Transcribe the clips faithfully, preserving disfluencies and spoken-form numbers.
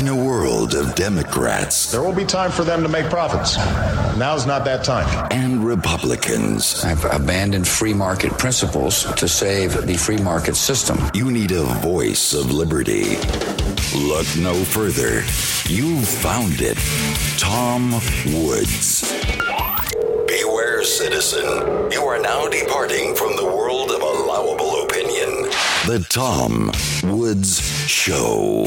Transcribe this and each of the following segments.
In a world of Democrats, there will be time for them to make profits. Now's not that time. And Republicans. I've abandoned free market principles to save the free market system. You need a voice of liberty. Look no further. You've found it. Tom Woods. Beware, citizen. You are now departing from the world of allowable opinion. The Tom Woods Show.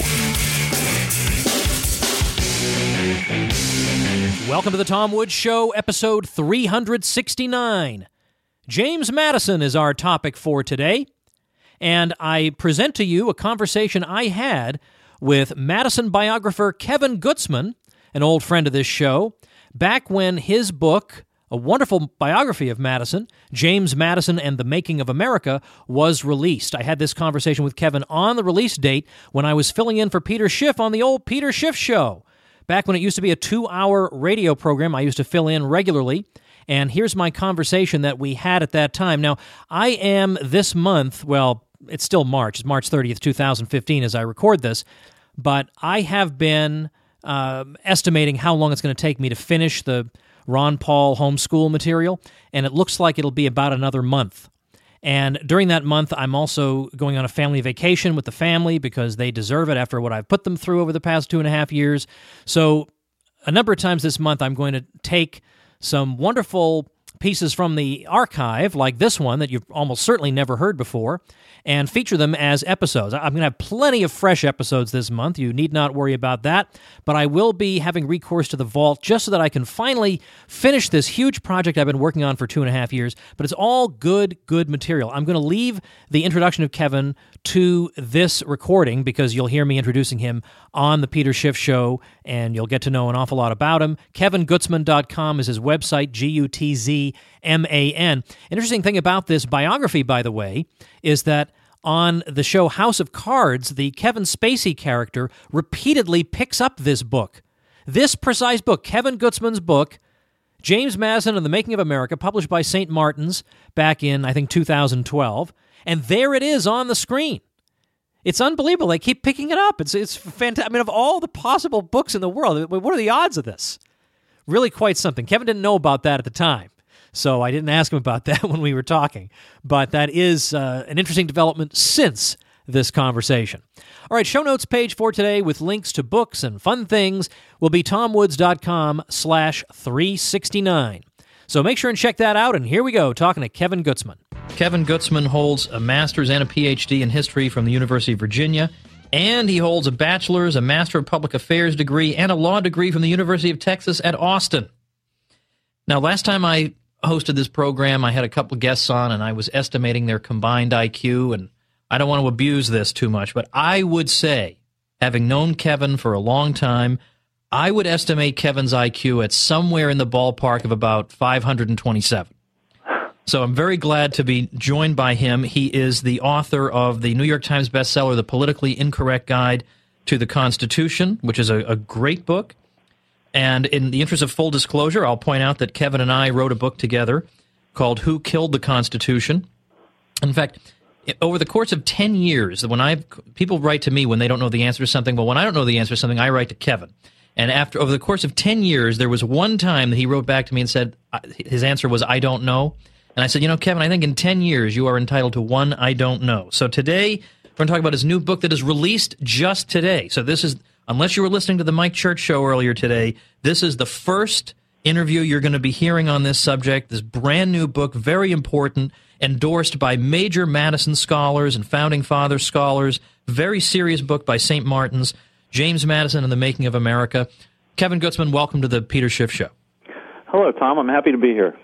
Welcome to the Tom Woods Show, episode three sixty-nine. James Madison is our topic for today, and I present to you a conversation I had with Madison biographer Kevin Gutzman, an old friend of this show, back when his book, a wonderful biography of Madison, James Madison and the Making of America, was released. I had this conversation with Kevin on the release date when I was filling in for Peter Schiff on the old Peter Schiff Show. Back when it used to be a two-hour radio program, I used to fill in regularly, and here's my conversation that we had at that time. Now, I am this month, well, it's still March, it's March thirtieth, twenty fifteen as I record this, but I have been uh, estimating how long it's going to take me to finish the Ron Paul homeschool material, and it looks like it'll be about another month. And during that month, I'm also going on a family vacation with the family because they deserve it after what I've put them through over the past two and a half years. So a number of times this month, I'm going to take some wonderful pieces from the archive, like this one that you've almost certainly never heard before, and feature them as episodes. I'm going to have plenty of fresh episodes this month. You need not worry about that, but I will be having recourse to the vault just so that I can finally finish this huge project I've been working on for two and a half years, but it's all good, good material. I'm going to leave the introduction of Kevin to this recording because you'll hear me introducing him on the Peter Schiff Show, and you'll get to know an awful lot about him. Kevin Gutzman dot com is his website, G U T Z M A N. An interesting thing about this biography, by the way, is that on the show House of Cards, the Kevin Spacey character repeatedly picks up this book. This precise book, Kevin Gutzman's book, James Madison and the Making of America, published by Saint Martin's back in, I think, two thousand twelve. And there it is on the screen. It's unbelievable. They keep picking it up. It's it's fantastic. I mean, of all the possible books in the world, what are the odds of this? Really quite something. Kevin didn't know about that at the time, so I didn't ask him about that when we were talking. But that is uh, an interesting development since this conversation. All right, show notes page for today with links to books and fun things will be tomwoods.com slash 369. So make sure and check that out, and here we go, talking to Kevin Gutzman. Kevin Gutzman holds a master's and a P H D in history from the University of Virginia, and he holds a bachelor's, a Master of Public Affairs degree, and a law degree from the University of Texas at Austin. Now, last time I hosted this program, I had a couple of guests on, and I was estimating their combined I Q, and I don't want to abuse this too much, but I would say, having known Kevin for a long time, I would estimate Kevin's I Q at somewhere in the ballpark of about five hundred twenty-seven. So I'm very glad to be joined by him. He is the author of the New York Times bestseller, The Politically Incorrect Guide to the Constitution, which is a, a great book. And in the interest of full disclosure, I'll point out that Kevin and I wrote a book together called Who Killed the Constitution? In fact, over the course of ten years, when I people write to me when they don't know the answer to something, well, when I don't know the answer to something, I write to Kevin. And after over the course of ten years, there was one time that he wrote back to me and said his answer was, I don't know. And I said, you know, Kevin, I think in ten years you are entitled to one I don't know. So today we're going to talk about his new book that is released just today. So this is, unless you were listening to the Mike Church Show earlier today, this is the first interview you're going to be hearing on this subject, this brand new book, very important, endorsed by major Madison scholars and Founding Father scholars, very serious book by Saint Martin's, James Madison and the Making of America. Kevin Gutzman, welcome to the Peter Schiff Show. Hello, Tom. I'm happy to be here.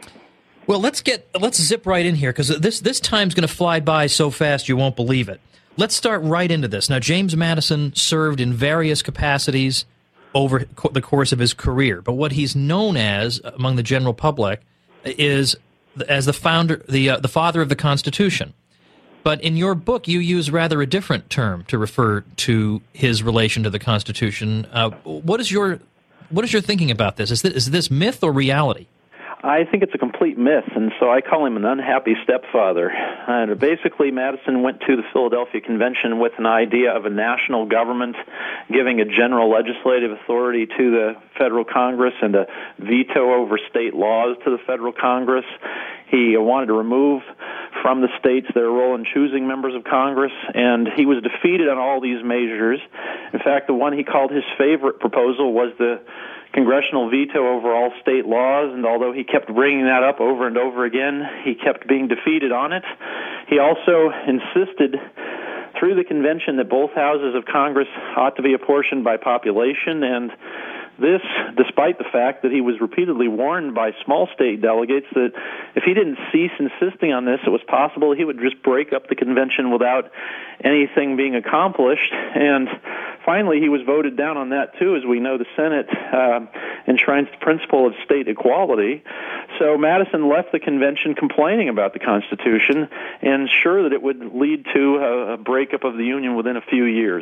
Well, let's get let's zip right in here because this this time's going to fly by so fast you won't believe it. Let's start right into this. Now, James Madison served in various capacities over co- the course of his career, but what he's known as among the general public is as the founder, the uh, the father of the Constitution. But in your book, you use rather a different term to refer to his relation to the Constitution. Uh, what is your what is your thinking about this? Is this, is this myth or reality? I think it's a complete myth, and so I call him an unhappy stepfather. And basically, Madison went to the Philadelphia Convention with an idea of a national government giving a general legislative authority to the federal Congress and a veto over state laws to the federal Congress. He wanted to remove from the states their role in choosing members of Congress, and he was defeated on all these measures. In fact, the one he called his favorite proposal was the congressional veto over all state laws, and although he kept bringing that up over and over again, he kept being defeated on it. He also insisted through the convention that both houses of Congress ought to be apportioned by population, and this despite the fact that he was repeatedly warned by small state delegates that if he didn't cease insisting on this, it was possible he would just break up the convention without anything being accomplished. And finally, he was voted down on that, too. As we know, the Senate uh, enshrines the principle of state equality. So Madison left the convention complaining about the Constitution and sure that it would lead to a, a breakup of the Union within a few years.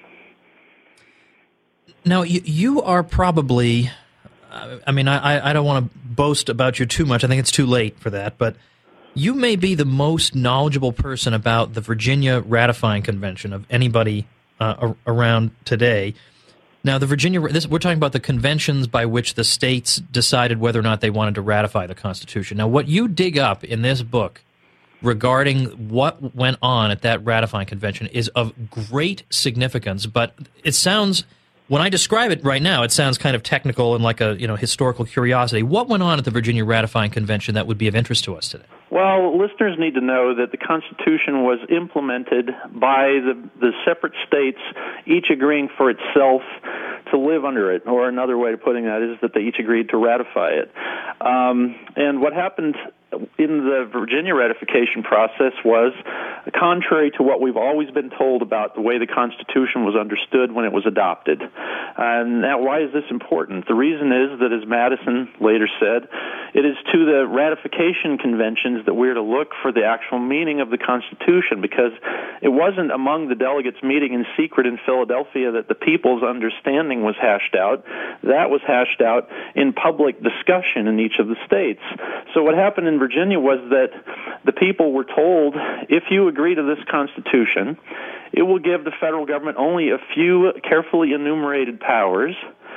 Now, you, you are probably, uh, I mean, I, I don't want to boast about you too much. I think it's too late for that. But you may be the most knowledgeable person about the Virginia ratifying convention of anybody uh, around today. Now, the Virginia, this, we're talking about the conventions by which the states decided whether or not they wanted to ratify the Constitution. Now, what you dig up in this book regarding what went on at that ratifying convention is of great significance, but it sounds... When I describe it right now, it sounds kind of technical and like a you know historical curiosity. What went on at the Virginia Ratifying Convention that would be of interest to us today? Well, listeners need to know that the Constitution was implemented by the, the separate states, each agreeing for itself to live under it, or another way of putting that is that they each agreed to ratify it. Um, and what happened in the Virginia ratification process was contrary to what we've always been told about the way the Constitution was understood when it was adopted. And now, why is this important? The reason is that, as Madison later said, it is to the ratification conventions that we're to look for the actual meaning of the Constitution, because it wasn't among the delegates meeting in secret in Philadelphia that the people's understanding was hashed out. That was hashed out in public discussion in each of the states. So what happened in Virginia was that the people were told, if you agree to this Constitution, it will give the federal government only a few carefully enumerated powers.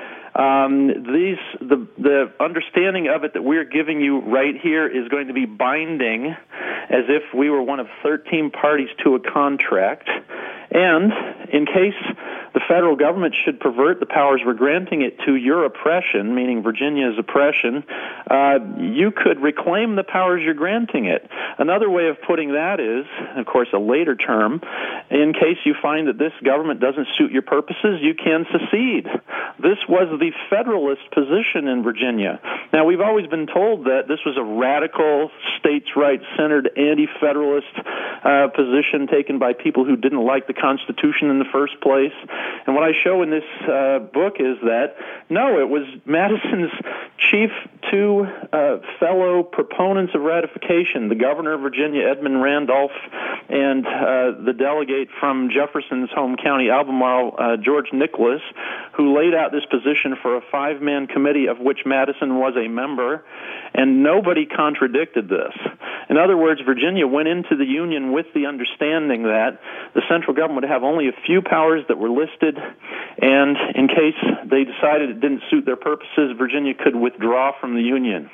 Um, these the the understanding of it that we're giving you right here is going to be binding, as if we were one of thirteen parties to a contract. And in case the federal government should pervert the powers we're granting it to your oppression, meaning Virginia's oppression, uh, you could reclaim the powers you're granting it. Another way of putting that is, of course, a later term, in case you find that this government doesn't suit your purposes, you can secede. This was the Federalist position in Virginia. Now, we've always been told that this was a radical, states' rights-centered, anti-Federalist uh, position taken by people who didn't like the Constitution in the first place. And what I show in this uh, book is that, no, it was Madison's chief two uh, fellow proponents of ratification, the governor of Virginia, Edmund Randolph, and uh, the delegate from Jefferson's home county, Albemarle, uh, George Nicholas, who laid out this position for a five-man committee of which Madison was a member, and nobody contradicted this. In other words, Virginia went into the Union with the understanding that the central government would have only a few powers that were listed, and in case they decided it didn't suit their purposes, Virginia could withdraw from the Union.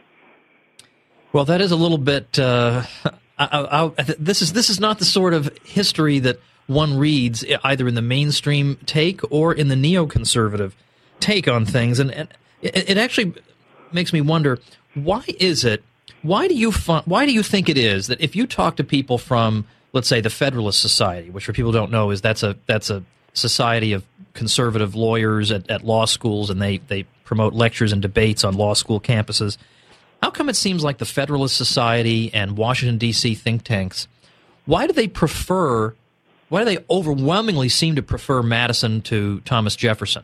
Well, that is a little bit. Uh, I, I, I, this is this is not the sort of history that one reads either in the mainstream take or in the neoconservative take on things, and, and it, it actually makes me wonder, why is it? Why do you why do you think it is that if you talk to people from, let's say, the Federalist Society, which for people who don't know is that's a that's a society of conservative lawyers at, at law schools, and they, they promote lectures and debates on law school campuses, how come it seems like the Federalist Society and Washington, D C think tanks, why do they prefer, why do they overwhelmingly seem to prefer Madison to Thomas Jefferson?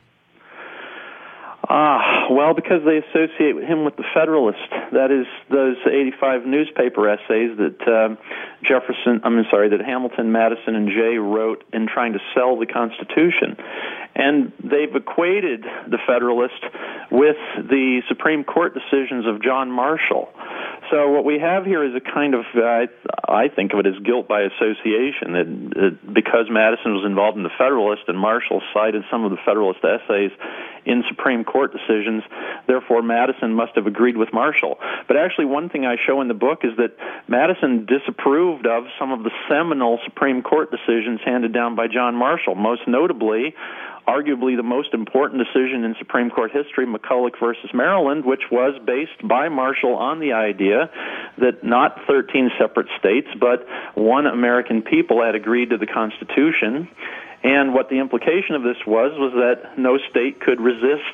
Ah, well, because they associate him with the Federalist. That is, those eighty-five newspaper essays that um, Jefferson, I'm sorry, that Hamilton, Madison, and Jay wrote in trying to sell the Constitution. And they've equated the Federalist with the Supreme Court decisions of John Marshall. So what we have here is a kind of, uh, I think of it as guilt by association, that, that because Madison was involved in the Federalist and Marshall cited some of the Federalist essays in Supreme Court decisions, therefore Madison must have agreed with Marshall. But actually one thing I show in the book is that Madison disapproved of some of the seminal Supreme Court decisions handed down by John Marshall, most notably arguably the most important decision in Supreme Court history, McCulloch versus Maryland, which was based by Marshall on the idea that not thirteen separate states, but one American people had agreed to the Constitution. And what the implication of this was, was that no state could resist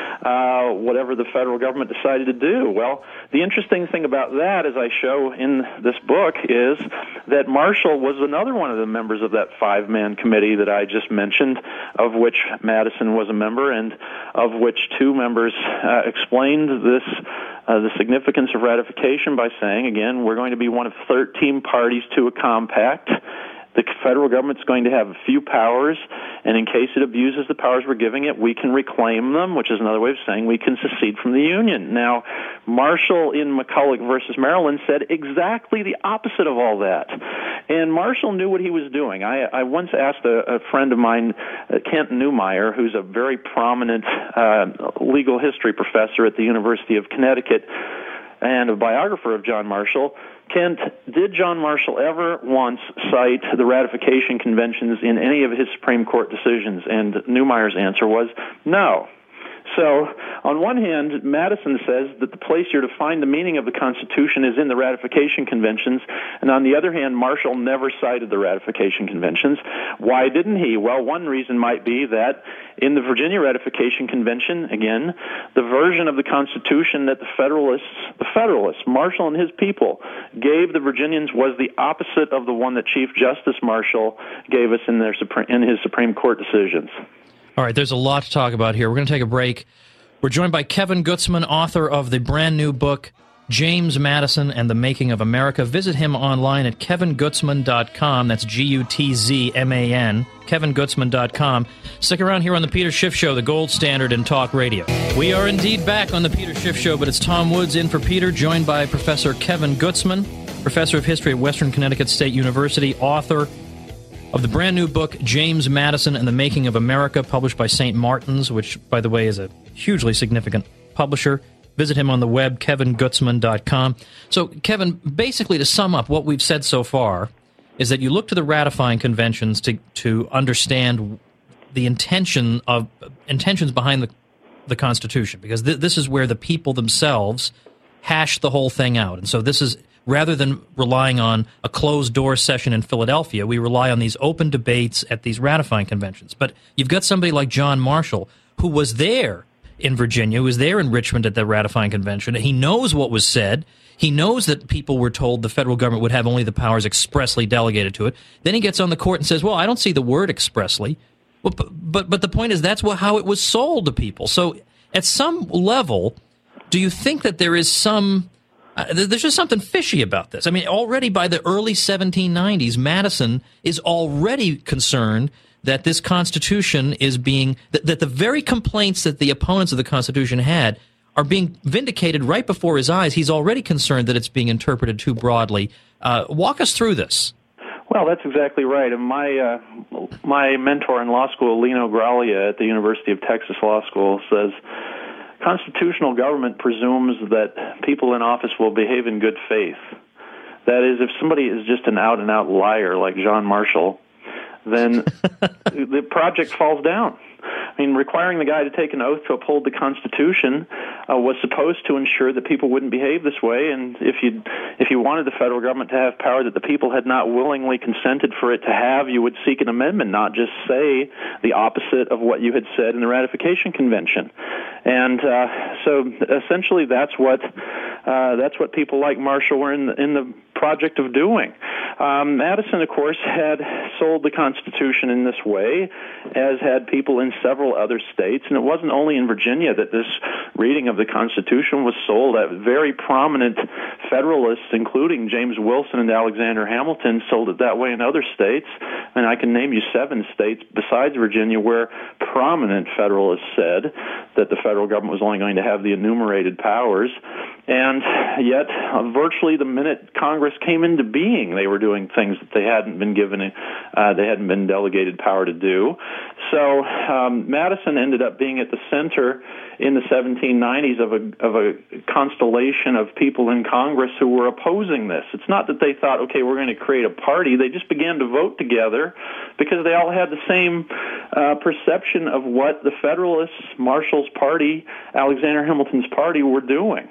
uh, whatever the federal government decided to do. Well, the interesting thing about that, as I show in this book, is that Marshall was another one of the members of that five-man committee that I just mentioned, of which Madison was a member, and of which two members uh, explained this Uh, the significance of ratification by saying, again, we're going to be one of thirteen parties to a compact. The federal government's going to have a few powers, and in case it abuses the powers we're giving it, we can reclaim them, which is another way of saying we can secede from the Union. Now, Marshall in McCulloch versus Maryland said exactly the opposite of all that. And Marshall knew what he was doing. I, I once asked a, a friend of mine, uh, Kent Neumeyer, who's a very prominent uh, legal history professor at the University of Connecticut and a biographer of John Marshall, Kent, did John Marshall ever once cite the ratification conventions in any of his Supreme Court decisions? And Neumeyer's answer was no. So, on one hand, Madison says that the place you're to find the meaning of the Constitution is in the ratification conventions, and on the other hand, Marshall never cited the ratification conventions. Why didn't he? Well, one reason might be that in the Virginia Ratification Convention, again, the version of the Constitution that the Federalists, the Federalists, Marshall and his people, gave the Virginians was the opposite of the one that Chief Justice Marshall gave us in, their, in his Supreme Court decisions. All right, there's a lot to talk about here. We're going to take a break. We're joined by Kevin Gutzman, author of the brand new book, James Madison and the Making of America. Visit him online at kevin gutzman dot com. That's G U T Z M A N, kevin gutzman dot com. Stick around here on the Peter Schiff Show, the gold standard in talk radio. We are indeed back on the Peter Schiff Show, but it's Tom Woods in for Peter, joined by Professor Kevin Gutzman, professor of history at Western Connecticut State University, author of the brand new book, James Madison and the Making of America, published by Saint Martin's, which, by the way, is a hugely significant publisher. Visit him on the web, kevin gutzman dot com. So, Kevin, basically to sum up what we've said so far is that you look to the ratifying conventions to to understand the intention of intentions behind the, the Constitution, because th- this is where the people themselves hash the whole thing out. And so this is, rather than relying on a closed-door session in Philadelphia, we rely on these open debates at these ratifying conventions. But you've got somebody like John Marshall, who was there in Virginia, who was there in Richmond at the ratifying convention. He knows what was said. He knows that people were told the federal government would have only the powers expressly delegated to it. Then he gets on the court and says, well, I don't see the word expressly. Well, but, but, but the point is, that's what, how it was sold to people. So at some level, do you think that there is some... Uh, there's just something fishy about this. I mean, already by the early seventeen nineties, Madison is already concerned that this Constitution is being, that, that the very complaints that the opponents of the Constitution had are being vindicated right before his eyes. He's already concerned that it's being interpreted too broadly. Uh, walk us through this. Well, that's exactly right. And my uh, my mentor in law school, Lino Graglia at the University of Texas Law School, says, constitutional government presumes that people in office will behave in good faith. That is, if somebody is just an out-and-out liar like John Marshall, then the project falls down. I mean, requiring the guy to take an oath to uphold the Constitution uh, was supposed to ensure that people wouldn't behave this way, and if you if you wanted the federal government to have power that the people had not willingly consented for it to have, you would seek an amendment, not just say the opposite of what you had said in the ratification convention. And uh, so essentially that's what uh, that's what people like Marshall were in the, in the project of doing. Um, Madison, of course, had sold the Constitution in this way, as had people in several other states, and it wasn't only in Virginia that this reading of the Constitution was sold. Uh, very prominent Federalists, including James Wilson and Alexander Hamilton, sold it that way in other states, and I can name you seven states besides Virginia where prominent Federalists said that the federal government was only going to have the enumerated powers. And yet, uh, virtually the minute Congress came into being, they were doing things that they hadn't been given, uh, they hadn't been delegated power to do. So um, Madison ended up being at the center in the seventeen nineties of a of a constellation of people in Congress who were opposing this. It's not that they thought, okay, we're going to create a party. They just began to vote together because they all had the same uh, perception of what the Federalists, Marshall's party, Alexander Hamilton's party were doing.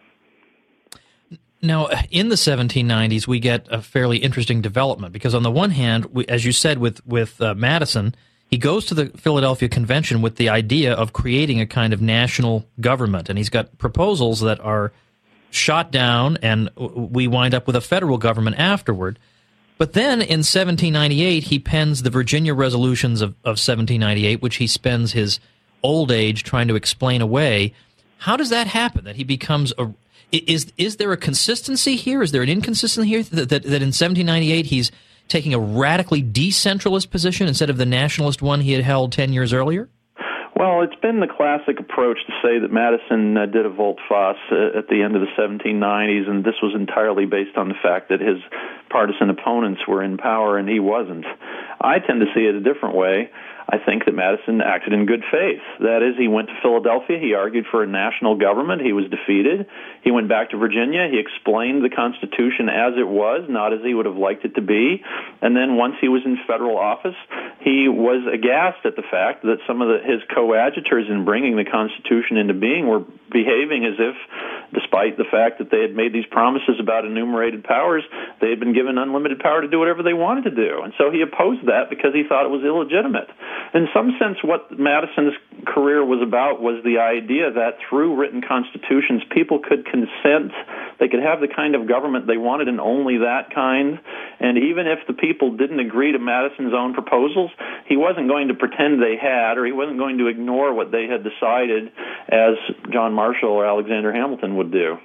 Now, in the seventeen nineties, we get a fairly interesting development because on the one hand, we, as you said with, with uh, Madison, he goes to the Philadelphia Convention with the idea of creating a kind of national government, and he's got proposals that are shot down, and we wind up with a federal government afterward. But then in seventeen ninety-eight, he pens the Virginia Resolutions of, of seventeen ninety-eight, which he spends his old age trying to explain away. How does that happen, that he becomes a... Is is there a consistency here? Is there an inconsistency here that, that, that in seventeen ninety-eight he's taking a radically decentralist position instead of the nationalist one he had held ten years earlier? Well, it's been the classic approach to say that Madison uh, did a volte-face uh, at the end of the seventeen nineties, and this was entirely based on the fact that his partisan opponents were in power and he wasn't. I tend to see it a different way. I think that Madison acted in good faith. That is, he went to Philadelphia, he argued for a national government, he was defeated. He went back to Virginia, he explained the Constitution as it was, not as he would have liked it to be. And then once he was in federal office, he was aghast at the fact that some of the, his coadjutors in bringing the Constitution into being were behaving as if, despite the fact that they had made these promises about enumerated powers, they had been given unlimited power to do whatever they wanted to do. And so he opposed that because he thought it was illegitimate. In some sense, what Madison's career was about was the idea that through written constitutions, people could consent, they could have the kind of government they wanted and only that kind. And even if the people didn't agree to Madison's own proposals, he wasn't going to pretend they had, or he wasn't going to ignore what they had decided as John Marshall or Alexander Hamilton would do.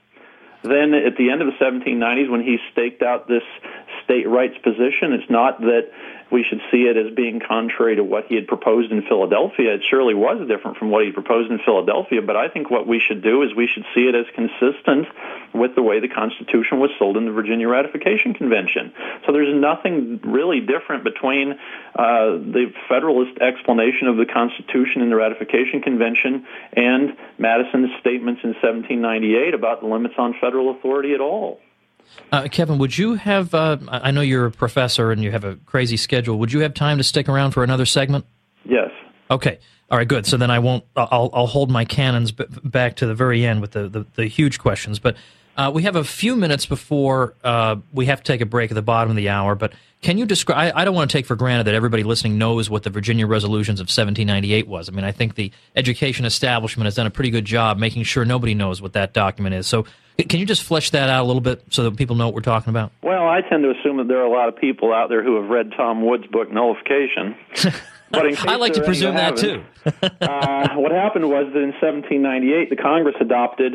Then at the end of the seventeen nineties, when he staked out this state rights position, it's not that we should see it as being contrary to what he had proposed in Philadelphia. It surely was different from what he proposed in Philadelphia, but I think what we should do is we should see it as consistent with the way the Constitution was sold in the Virginia Ratification Convention. So there's nothing really different between uh, the Federalist explanation of the Constitution in the Ratification Convention and Madison's statements in seventeen ninety-eight about the limits on federal authority at all. Uh, Kevin, would you have, uh, I know you're a professor and you have a crazy schedule, would you have time to stick around for another segment? Yes. Okay. All right, good. So then I won't, I'll, I'll hold my cannons b- back to the very end with the, the, the huge questions. But uh, we have a few minutes before uh, we have to take a break at the bottom of the hour. But can you describe, I, I don't want to take for granted that everybody listening knows what the Virginia Resolutions of seventeen ninety-eight was. I mean, I think the education establishment has done a pretty good job making sure nobody knows what that document is. So can you just flesh that out a little bit so that people know what we're talking about? Well, I tend to assume that there are a lot of people out there who have read Tom Wood's book, Nullification. But in case I like to presume that, too. uh, what happened was that in seventeen ninety-eight, the Congress adopted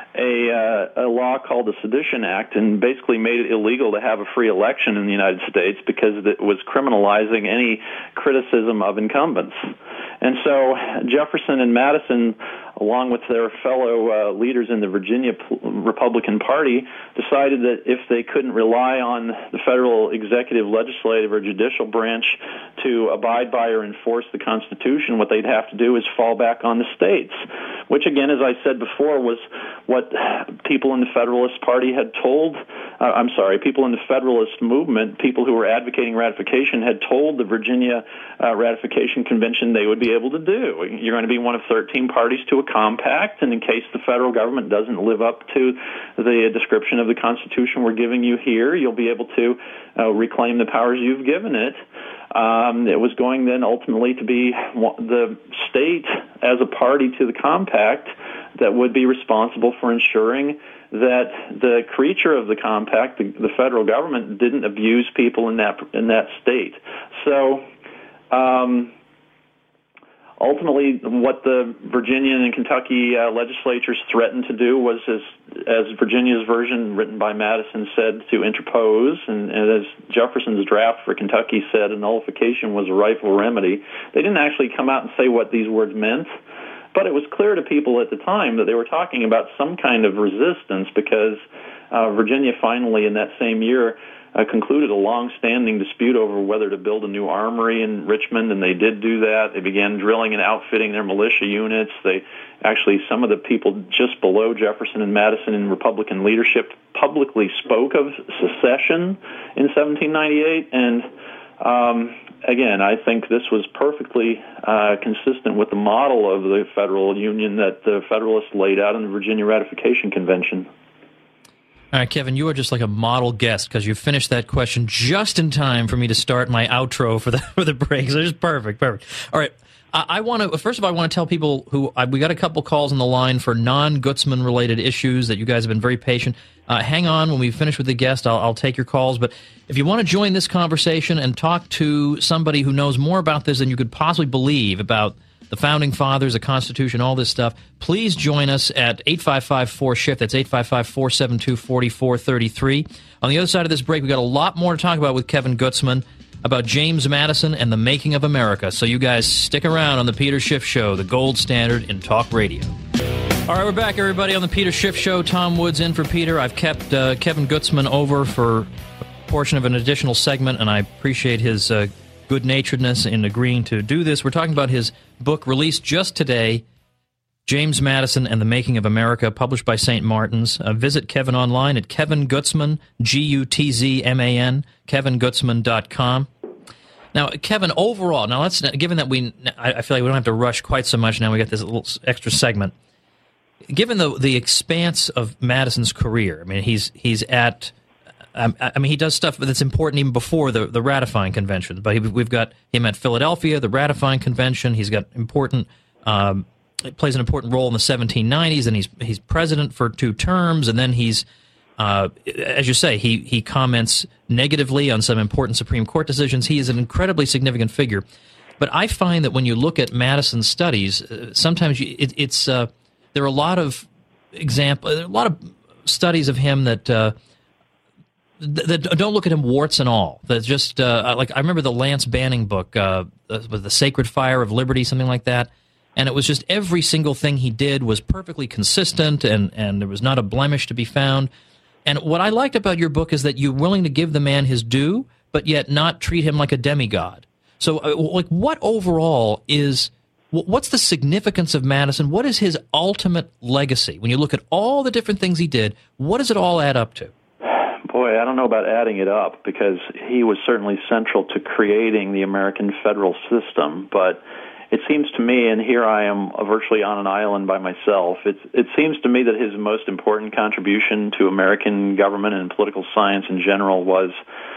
a, uh, a law called the Sedition Act and basically made it illegal to have a free election in the United States because it was criminalizing any criticism of incumbents. And so Jefferson and Madison, along with their fellow uh, leaders in the Virginia Republican Party, decided that if they couldn't rely on the federal executive, legislative, or judicial branch to abide by or enforce the Constitution, what they'd have to do is fall back on the states, which, again, as I said before, was what people in the Federalist Party had told, uh, I'm sorry, people in the Federalist movement, people who were advocating ratification, had told the Virginia uh, Ratification Convention they would be able to do. You're going to be one of thirteen parties to a compact, and in case the federal government doesn't live up to the description of the Constitution we're giving you here, you'll be able to uh, reclaim the powers you've given it. Um, it was going then ultimately to be the state as a party to the compact that would be responsible for ensuring that the creature of the compact, the, the federal government, didn't abuse people in that in that state. So um, ultimately, what the Virginian and Kentucky uh, legislatures threatened to do was, as, as Virginia's version written by Madison said, to interpose, and, and as Jefferson's draft for Kentucky said, a nullification was a rightful remedy. They didn't actually come out and say what these words meant, But it was clear to people at the time that they were talking about some kind of resistance because uh, Virginia finally, in that same year, uh, concluded a long-standing dispute over whether to build a new armory in Richmond, and they did do that. They began drilling and outfitting their militia units. They actually, some of the people just below Jefferson and Madison in Republican leadership publicly spoke of secession in seventeen ninety-eight, and um, again, I think this was perfectly uh, consistent with the model of the federal union that the Federalists laid out in the Virginia Ratification Convention. All right, Kevin, you are just like a model guest because you finished that question just in time for me to start my outro for the for the break. So it's perfect, perfect. All right, I, I want to first of all, I want to tell people who I, we got a couple calls on the line for non-Gutzman related issues that you guys have been very patient. Uh, hang on, when we finish with the guest, I'll, I'll take your calls. But if you want to join this conversation and talk to somebody who knows more about this than you could possibly believe about the Founding Fathers, the Constitution, all this stuff, please join us at eight five five four SHIFT. That's eight five five, four seven two, four four three three. On the other side of this break, we've got a lot more to talk about with Kevin Gutzman about James Madison and the making of America. So you guys stick around on the Peter Schiff Show, the gold standard in talk radio. All right, we're back, everybody, on the Peter Schiff Show. Tom Woods in for Peter. I've kept uh, Kevin Gutzman over for a portion of an additional segment, and I appreciate his uh, good-naturedness in agreeing to do this. We're talking about his book released just today, James Madison and the Making of America, published by Saint Martin's. Uh, visit Kevin online at Kevin Gutzman, G U T Z M A N, kevin gutzman dot com. Now, Kevin, overall, now let's given that we, I feel like we don't have to rush quite so much now. We got this little extra segment. Given the the expanse of Madison's career, I mean, he's he's at. Um, I mean, he does stuff that's important even before the, the ratifying convention. But he, we've got him at Philadelphia, the ratifying convention. He's got important, um, plays an important role in the seventeen nineties, and he's he's president for two terms. And then he's, uh, as you say, he he comments negatively on some important Supreme Court decisions. He is an incredibly significant figure. But I find that when you look at Madison's studies, uh, sometimes you, it, it's uh, there are a lot of example, a lot of studies of him that. Uh, That don't look at him warts and all. That just uh, like I remember the Lance Banning book, uh, with the Sacred Fire of Liberty, something like that, and it was just every single thing he did was perfectly consistent, and and there was not a blemish to be found. And what I liked about your book is that you're willing to give the man his due, but yet not treat him like a demigod. So, uh, like, what overall is what's the significance of Madison? What is his ultimate legacy? When you look at all the different things he did, what does it all add up to? Boy, I don't know about adding it up, because he was certainly central to creating the American federal system. But it seems to me, and here I am virtually on an island by myself, it, it seems to me that his most important contribution to American government and political science in general was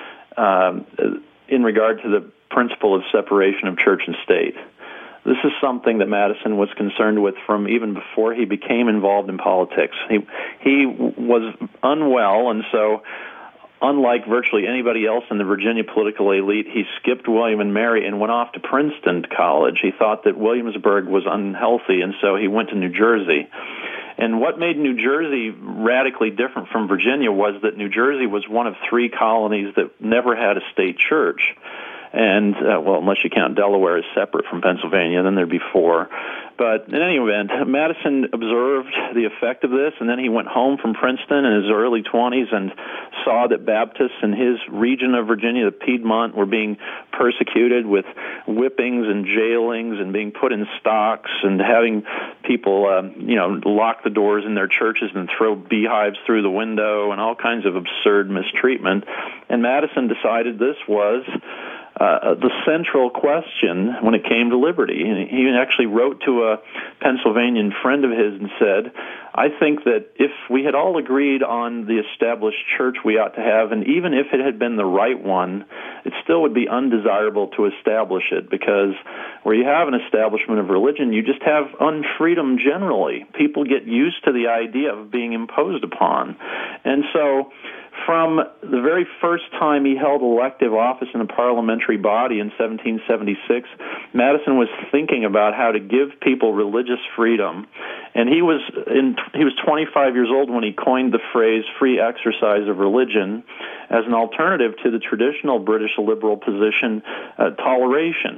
um, in regard to the principle of separation of church and state. This is something that Madison was concerned with from even before he became involved in politics. He he was unwell, and so, unlike virtually anybody else in the Virginia political elite, he skipped William and Mary and went off to Princeton College. He thought that Williamsburg was unhealthy, and so he went to New Jersey. And what made New Jersey radically different from Virginia was that New Jersey was one of three colonies that never had a state church. And, uh, well, unless you count Delaware as separate from Pennsylvania, then there'd be four. But in any event, Madison observed the effect of this, and then he went home from Princeton in his early twenties and saw that Baptists in his region of Virginia, the Piedmont, were being persecuted with whippings and jailings and being put in stocks and having people, uh, you know, lock the doors in their churches and throw beehives through the window and all kinds of absurd mistreatment. And Madison decided this was Uh, the central question when it came to liberty. And he actually wrote to a Pennsylvanian friend of his and said, I think that if we had all agreed on the established church we ought to have, and even if it had been the right one, it still would be undesirable to establish it, because where you have an establishment of religion, you just have unfreedom generally. People get used to the idea of being imposed upon. And so from the very first time he held elective office in a parliamentary body in seventeen seventy-six, Madison was thinking about how to give people religious freedom. And he was in, he was twenty-five years old when he coined the phrase free exercise of religion as an alternative to the traditional British liberal position, uh, toleration.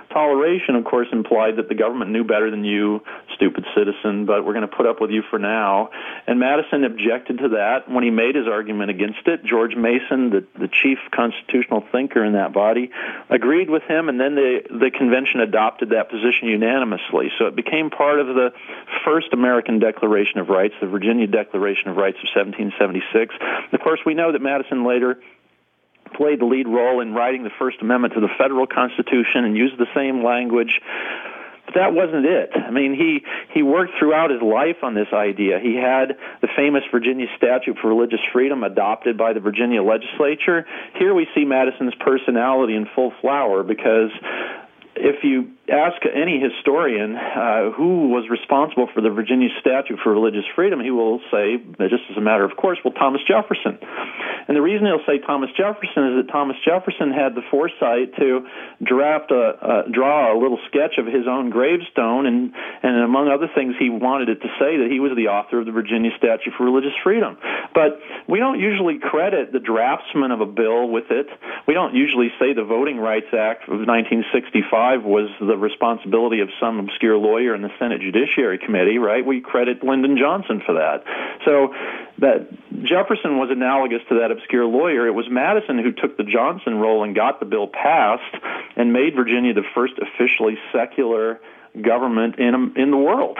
toleration, of course, implied that the government knew better than you, stupid citizen, but we're going to put up with you for now. And Madison objected to that when he made his argument against it. George Mason, the, the chief constitutional thinker in that body, agreed with him, and then the, the convention adopted that position unanimously. So it became part of the first American Declaration of Rights, the Virginia Declaration of Rights of seventeen seventy-six. And of course, we know that Madison later played the lead role in writing the First Amendment to the federal Constitution and used the same language. But that wasn't it. I mean, he, he worked throughout his life on this idea. He had the famous Virginia Statute for Religious Freedom adopted by the Virginia legislature. Here we see Madison's personality in full flower, because if you ask any historian uh, who was responsible for the Virginia Statute for Religious Freedom, he will say, just as a matter of course, well, Thomas Jefferson. And the reason he'll say Thomas Jefferson is that Thomas Jefferson had the foresight to draft a, uh, draw a little sketch of his own gravestone, and, and among other things, he wanted it to say that he was the author of the Virginia Statute for Religious Freedom. But we don't usually credit the draftsman of a bill with it. We don't usually say the Voting Rights Act of nineteen sixty-five was the responsibility of some obscure lawyer in the Senate Judiciary Committee, right? We credit Lyndon Johnson for that. So that Jefferson was analogous to that obscure lawyer. It was Madison who took the Johnson role and got the bill passed and made Virginia the first officially secular government in in the world.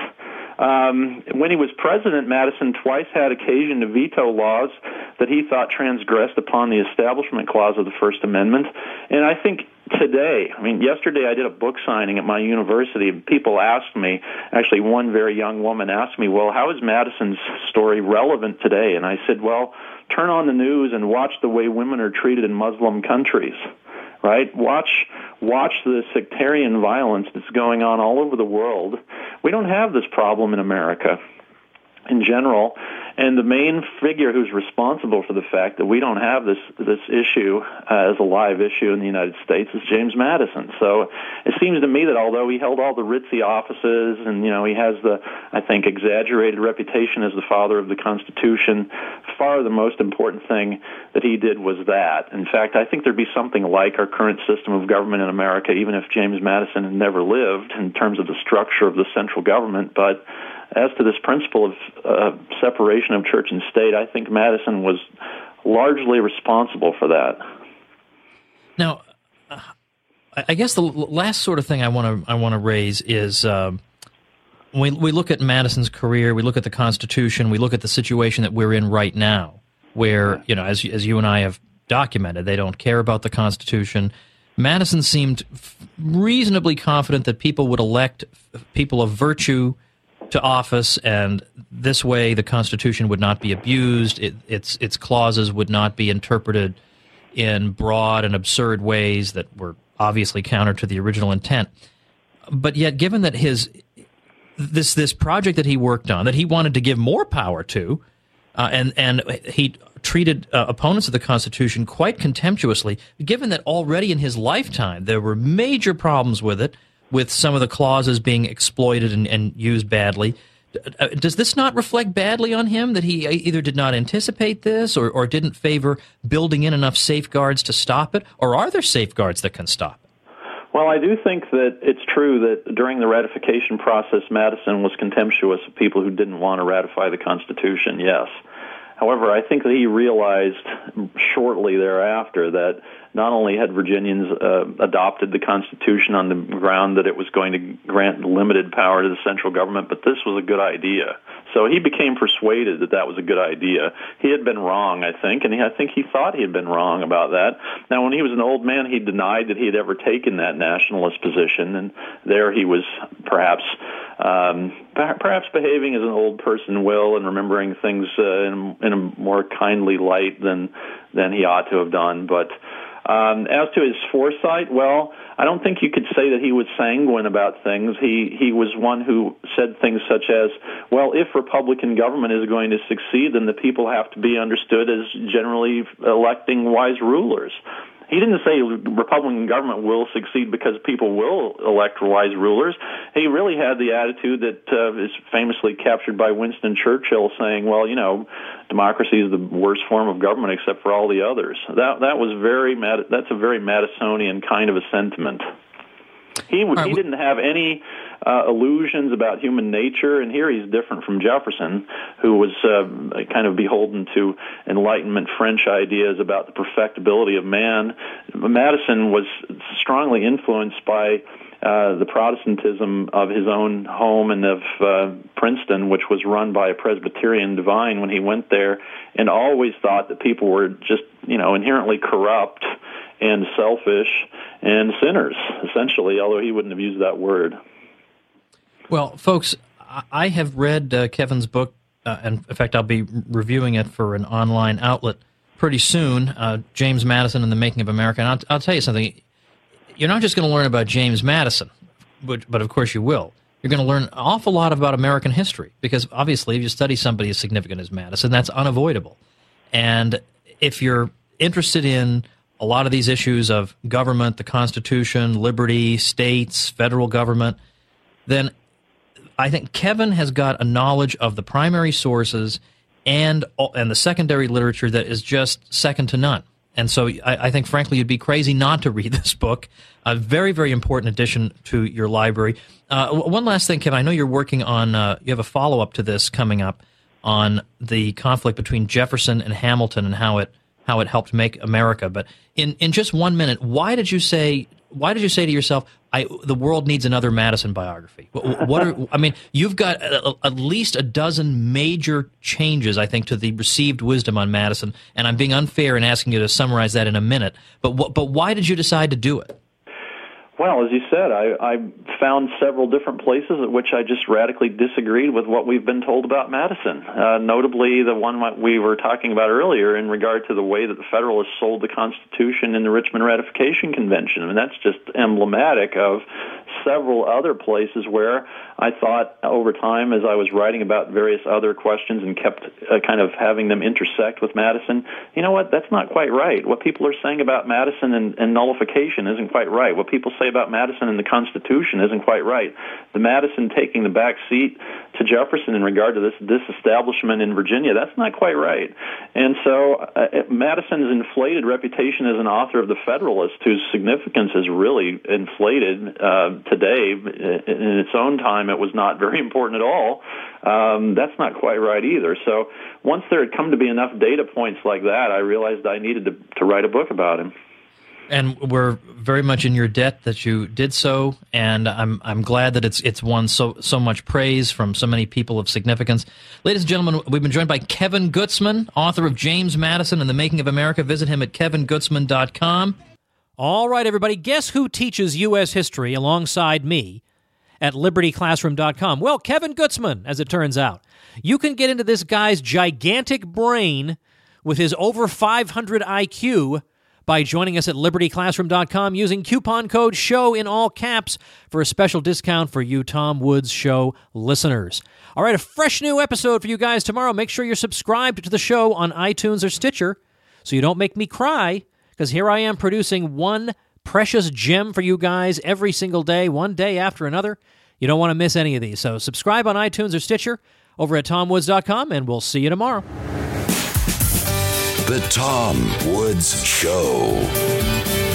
Um, when he was president, Madison twice had occasion to veto laws that he thought transgressed upon the Establishment Clause of the First Amendment. And I think today, I mean, yesterday I did a book signing at my university, and people asked me, actually one very young woman asked me, well, how is Madison's story relevant today? And I said, well, turn on the news and watch the way women are treated in Muslim countries. Right? Watch watch the sectarian violence that's going on all over the world. We don't have this problem in America in general, and the main figure who's responsible for the fact that we don't have this this issue uh, as a live issue in the United States is James Madison. So it seems to me that although he held all the ritzy offices and, you know, he has the, I think, exaggerated reputation as the father of the Constitution, far the most important thing that he did was that. In fact, I think there'd be something like our current system of government in America, even if James Madison had never lived, in terms of the structure of the central government. But as to this principle of uh, separation of church and state, I think Madison was largely responsible for that. Now, uh, I guess the last sort of thing I want to I want to raise is uh, we we look at Madison's career, we look at the Constitution, we look at the situation that we're in right now, where, you know, as as you and I have documented, they don't care about the Constitution. Madison seemed reasonably confident that people would elect people of virtue to office, and this way the Constitution would not be abused, it, its its clauses would not be interpreted in broad and absurd ways that were obviously counter to the original intent. But yet, given that his this this project that he worked on, that he wanted to give more power to, uh, and and he treated uh, opponents of the Constitution quite contemptuously, given that already in his lifetime there were major problems with it, with some of the clauses being exploited and, and used badly. Does this not reflect badly on him, that he either did not anticipate this or, or didn't favor building in enough safeguards to stop it? Or are there safeguards that can stop it? Well, I do think that it's true that during the ratification process, Madison was contemptuous of people who didn't want to ratify the Constitution, yes. However, I think that he realized shortly thereafter that not only had Virginians uh, adopted the Constitution on the ground that it was going to grant limited power to the central government, but this was a good idea. So he became persuaded that that was a good idea. He had been wrong, I think, and he, I think he thought he had been wrong about that. Now, when he was an old man, he denied that he had ever taken that nationalist position, and there he was perhaps um, perhaps behaving as an old person will and remembering things uh, in, in a more kindly light than than he ought to have done. But Um, as to his foresight, well, I don't think you could say that he was sanguine about things. He he was one who said things such as, well, if Republican government is going to succeed, then the people have to be understood as generally electing wise rulers. He didn't say Republican government will succeed because people will elect wise rulers. He really had the attitude that uh, is famously captured by Winston Churchill, saying, well, you know, democracy is the worst form of government except for all the others. That that was very Mad- that's a very Madisonian kind of a sentiment. He right, he we- didn't have any uh, illusions about human nature, and here he's different from Jefferson, who was uh, kind of beholden to Enlightenment French ideas about the perfectibility of man. Madison was strongly influenced by uh, the Protestantism of his own home and of uh, Princeton, which was run by a Presbyterian divine when he went there, and always thought that people were just, you know, inherently corrupt and selfish and sinners, essentially, although he wouldn't have used that word. Well, folks, I have read uh, Kevin's book, uh, and in fact, I'll be reviewing it for an online outlet pretty soon, uh, James Madison and the Making of America. And I'll, I'll tell you something. You're not just going to learn about James Madison, but, but of course you will. You're going to learn an awful lot about American history, because obviously if you study somebody as significant as Madison, that's unavoidable. And if you're interested in a lot of these issues of government, the Constitution, liberty, states, federal government, then I think Kevin has got a knowledge of the primary sources and and the secondary literature that is just second to none. And so I, I think, frankly, you'd be crazy not to read this book. A very, very important addition to your library. Uh, one last thing, Kevin. I know you're working on, uh, you have a follow-up to this coming up on the conflict between Jefferson and Hamilton and how it how it helped make America. But in, in just one minute, why did you say why did you say to yourself, I, the world needs another Madison biography? What, what are, I mean, you've got a, a, at least a dozen major changes, I think, to the received wisdom on Madison, and I'm being unfair in asking you to summarize that in a minute. But wh- but why did you decide to do it? Well, as you said, I, I found several different places at which I just radically disagreed with what we've been told about Madison, uh, notably the one we were talking about earlier in regard to the way that the Federalists sold the Constitution in the Richmond Ratification Convention. I mean, that's just emblematic of several other places where I thought over time, as I was writing about various other questions and kept uh, kind of having them intersect with Madison, you know what, that's not quite right. What people are saying about Madison and, and nullification isn't quite right. What people say about Madison and the Constitution isn't quite right. The Madison taking the back seat to Jefferson in regard to this disestablishment in Virginia, that's not quite right. And so uh, Madison's inflated reputation as an author of the Federalist, whose significance is really inflated uh, today. In its own time, it was not very important at all. Um, that's not quite right either. So once there had come to be enough data points like that, I realized I needed to, to write a book about him. And we're very much in your debt that you did so, and I'm I'm glad that it's it's won so so much praise from so many people of significance. Ladies and gentlemen, we've been joined by Kevin Gutzman, author of James Madison and the Making of America. Visit him at kevin gutzman dot com. All right, everybody, guess who teaches U S history alongside me at liberty classroom dot com? Well, Kevin Gutzman, as it turns out. You can get into this guy's gigantic brain with his over five hundred I Q by joining us at liberty classroom dot com using coupon code SHOW in all caps for a special discount for you Tom Woods Show listeners. All right, a fresh new episode for you guys tomorrow. Make sure you're subscribed to the show on iTunes or Stitcher so you don't make me cry, because here I am producing one precious gem for you guys every single day, one day after another. You don't want to miss any of these. So subscribe on iTunes or Stitcher over at tom woods dot com, and we'll see you tomorrow. The Tom Woods Show.